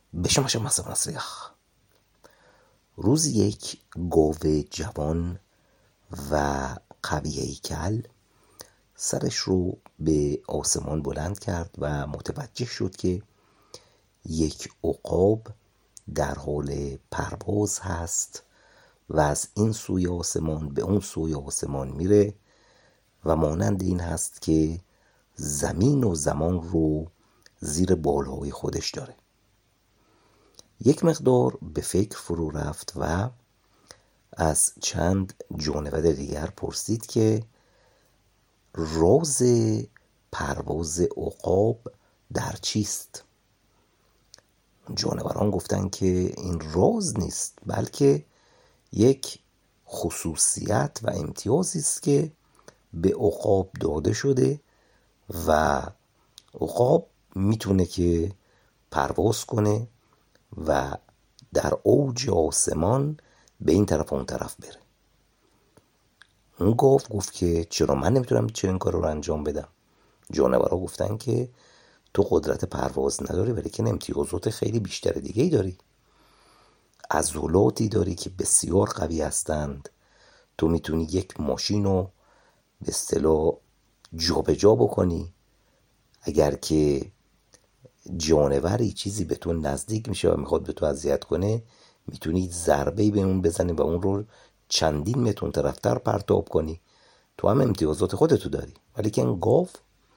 בשم شمس مسیح. روز یک گاو جوان و قوی هیکل سرش رو به آسمان بلند کرد و متوجه شد که یک عقاب در حال پرواز هست و از این سوی آسمان به اون سوی آسمان میره و مانند این هست که زمین و زمان رو زیر بالهای خودش داره. یک مقدار به فکر فرو رفت و از چند جانور دیگر پرسید که راز پرواز عقاب در چیست؟ جانوران گفتند که این راز نیست، بلکه یک خصوصیت و امتیازی است که به عقاب داده شده و عقاب میتونه که پرواز کنه و در اوج آسمان به این طرف و اون طرف بره. اون گاو گفت که چرا من نمیتونم چنین کار رو انجام بدم؟ جانورها گفتن که تو قدرت پرواز نداری، ولی که امتیازات خیلی بیشتر دیگه ای داری. عضلاتی داری که بسیار قوی هستند. تو میتونی یک ماشین رو به اصطلاح جابجا بکنی. اگر که جانوری چیزی به تو نزدیک میشه و میخواد به تو اذیت کنه، میتونی ضربه‌ای به اون بزنی و اون رو چندین متر اون طرفتر پرتاب کنی. تو هم امتیازات خودتو داری. ولی که این گاو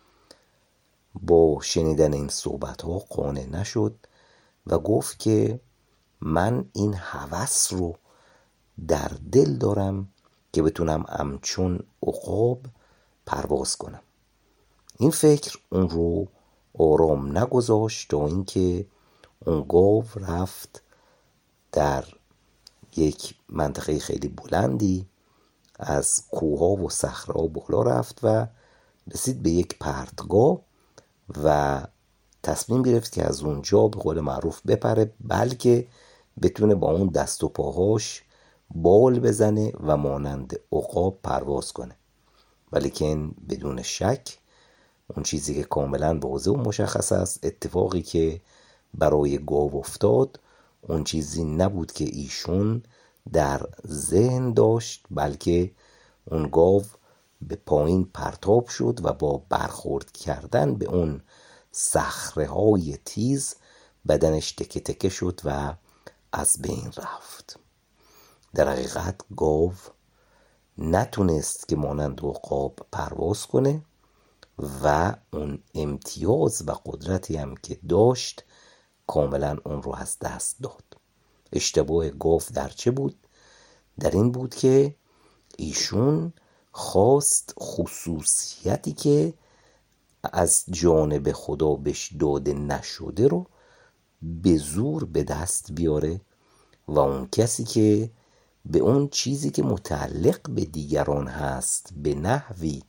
با شنیدن این صحبت ها قانع نشد و گفت که من این هوس رو در دل دارم که بتونم همچون عقاب پرواز کنم. این فکر اون رو آرام نگذاشت تا اینکه اون گاو رفت در یک منطقه خیلی بلندی از کوه‌ها و صخره‌ها بالا رفت و رسید به یک پرتگاه و تصمیم گرفت که از اونجا به قول معروف بپره، بلکه بتونه با اون دست و پاهاش بال بزنه و مانند عقاب پرواز کنه. ولی که بدون شک اون چیزی که کاملا واضح و مشخص است، اتفاقی که برای گاو افتاد اون چیزی نبود که ایشون در ذهن داشت، بلکه اون گاو به پایین پرتاب شد و با برخورد کردن به اون صخره‌های تیز بدنش تکه تکه شد و از بین رفت. در حقیقت گاو نتونست که مانند عقاب پرواز کنه و اون امتیاز و قدرتی هم که داشت کاملا اون رو از دست داد. اشتباه گاو در چه بود؟ در این بود که ایشون خواست خصوصیتی که از جانب خدا بهش داده نشده رو به زور به دست بیاره و اون کسی که به اون چیزی که متعلق به دیگران هست به نحوی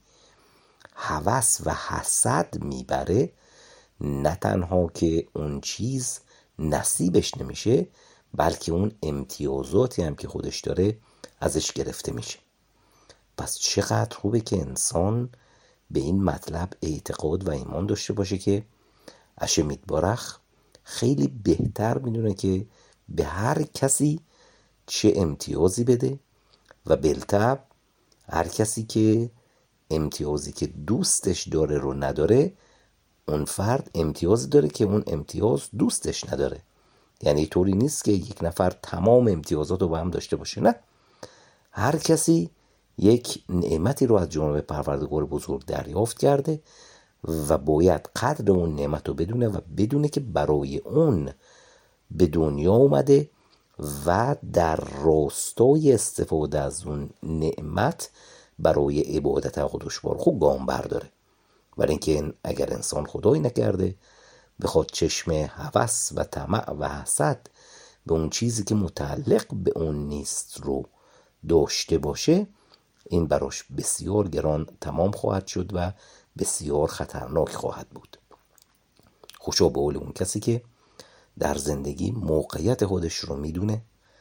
هوس و حسد میبره، نه تنها که اون چیز نصیبش نمیشه، بلکه اون امتیازاتی هم که خودش داره ازش گرفته میشه. پس چقدر خوبه که انسان به این مطلب اعتقاد و ایمان داشته باشه که اشمیت بارخ خیلی بهتر میدونه که به هر کسی چه امتیازی بده و بالطبع هر کسی که امتیازی که دوستش داره رو نداره، اون فرد امتیازی داره که اون امتیاز دوستش نداره. یعنی طوری نیست که یک نفر تمام امتیازات رو با هم داشته باشه، نه، هر کسی یک نعمتی رو از جانب پروردگار بزرگ دریافت کرده و باید قدر اون نعمت رو بدونه و بدونه که برای اون به دنیا اومده و در راستای استفاده از اون نعمت برای عبادت خودش خوب گام برداره. ولی اینکه اگر انسان خدایی نکرده بخواد چشم هوس و طمع و حسد به اون چیزی که متعلق به اون نیست رو داشته باشه، این براش بسیار گران تمام خواهد شد و بسیار خطرناک خواهد بود. خوشا به حال اون کسی که در زندگی موقعیت خودش رو میدونه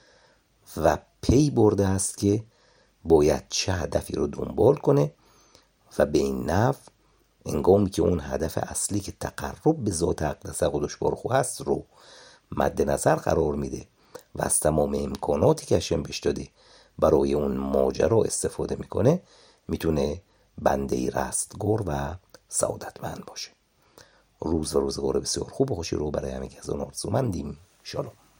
و پی برده است که باید چه هدفی رو دنبال کنه و به این نحو انگامی که اون هدف اصلی که تقرب به ذات اقدس خودش بارخو هست رو مد نظر قرار میده و از تمام امکاناتی که هشم بهش داده برای اون ماجرا استفاده میکنه، میتونه بنده رستگار و سعادتمند باشه. روز و روزگار بسیار خوب و خوشی رو برای همه که از اون آرزومندیم. شالوم.